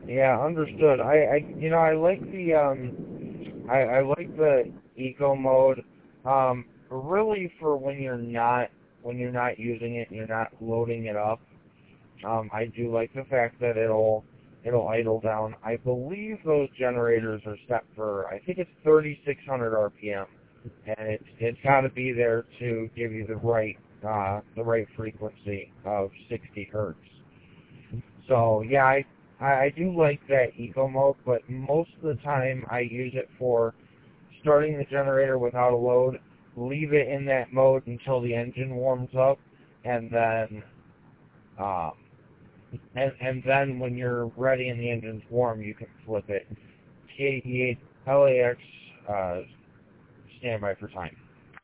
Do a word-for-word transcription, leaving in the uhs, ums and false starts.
Yeah, understood. I, I, you know, I like the, um, I, I like the eco mode, um, really for when you're not, when you're not using it, and you're not loading it up. Um, I do like the fact that it'll, it'll idle down. I believe those generators are set for, I think it's thirty-six hundred R P M, and it's, it's got to be there to give you the right, uh, the right frequency of sixty hertz. So yeah, I, I I do like that eco mode, but most of the time I use it for starting the generator without a load, leave it in that mode until the engine warms up, and then um, and and then when you're ready and the engine's warm, you can flip it. T eighty-eight L A X, uh, standby for time.